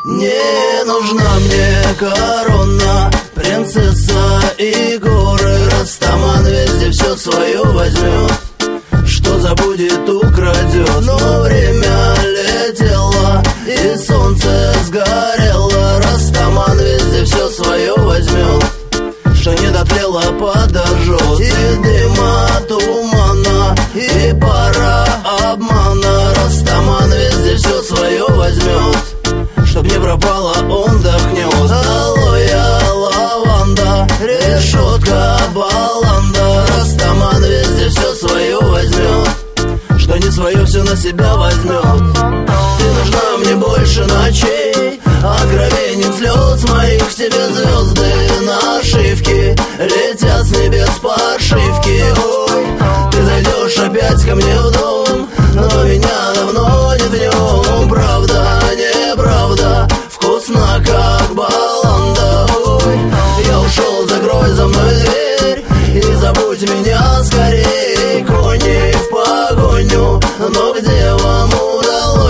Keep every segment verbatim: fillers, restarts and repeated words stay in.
Не нужна мне корона, принцесса и горы. Растаман везде все свое возьмет, что забудет, украдет. Но время летело и солнце сгорело. Растаман везде все свое возьмет, что не дотлело, подожжет. И дыма, тумана, и пара обмана. Растаман везде все свое возьмет, чтоб не пропало, он дохнет. Алоэ, лаванда, решетка, баланда. Растаман везде все свое возьмет, что не свое все на себя возьмет. Ты нужна мне больше ночей, откровенен слез моих. К тебе звезды нашивки летят с небес подшивки. Ой, ты зайдешь опять ко мне в дом, но меня давно нет в нем. Правда, неправда, вкусно как баланда. Ой, я ушел, закрой за мной дверь и забудь меня скорей. Кони в погоню, но где вам удалось?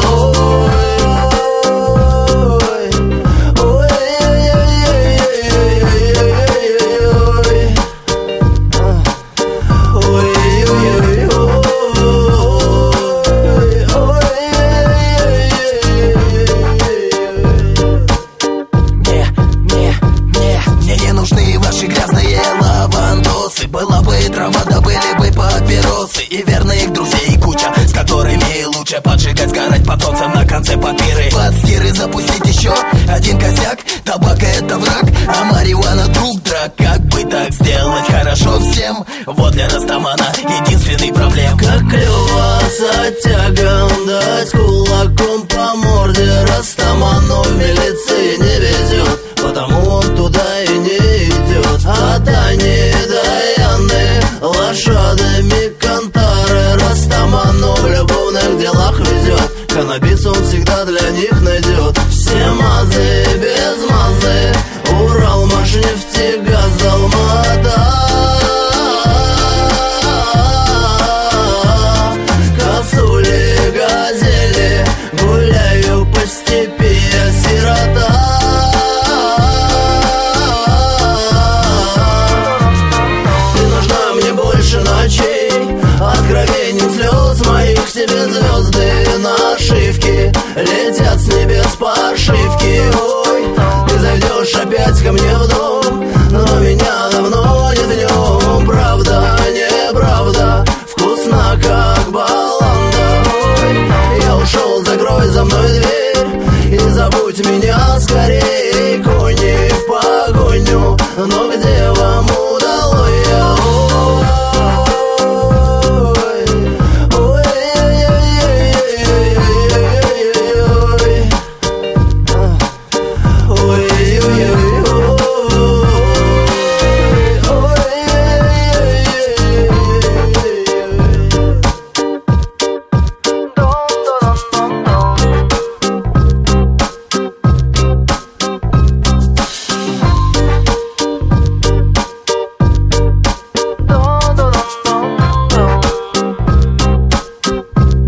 Была бы и трава, да были бы папиросы и верных друзей куча, с которыми лучше поджигать, сгорать под солнцем на конце папиры. Под стиры запустить еще один косяк. Табак это враг, а марихуана друг драк. Как бы так сделать хорошо всем? Вот для Растамана единственный проблем. Как клево с оттягом дать кулаком по морде. Растаману в милиции не везет, потому он туда и не идет. А Тани Даяны лошадами кантары. Растаману в любовных делах везет, каннабис он всегда для них найдет. Все мазы без мазы, Урал, Машнефть, газ, Алмата. Косули, газели, гуляю по степи, я сирота. Ты нужна мне больше ночей, откровенен слез моих. К тебе звезды нашивки летят с